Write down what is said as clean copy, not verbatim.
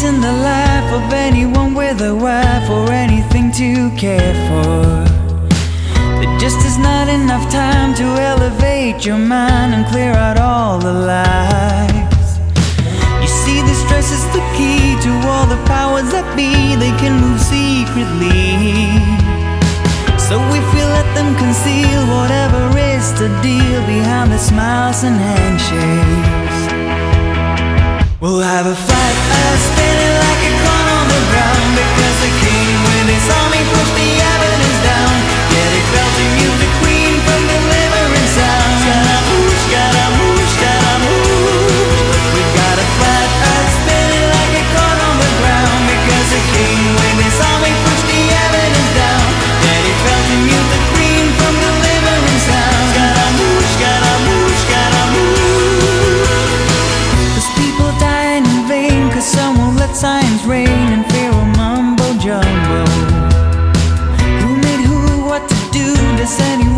in the life of anyone with a wife or anything to care for. There just is not enough time to elevate your mind and clear out all the lies. You see, this stress is the key to all the powers that be. They can move secretly, so if we let them conceal whatever is the deal behind the smiles and handshakes, we'll have a fight, spinning like a corn on the ground. Because the king with his army pushed the evidence down. Yeah, they felt to mute the queen from delivering sound. Scaramouche, Scaramouche, Scaramouche. We've got a fight, spinning like a corn on the ground. Because the king with his army pushed the evidence down. Yeah, they felt to mute the queen from delivering sound. Scaramouche, Scaramouche, Scaramouche. There's people dying in vain, cause someone let science reign and fear will mumbo jumbo. Who made who, what to do? Does anyone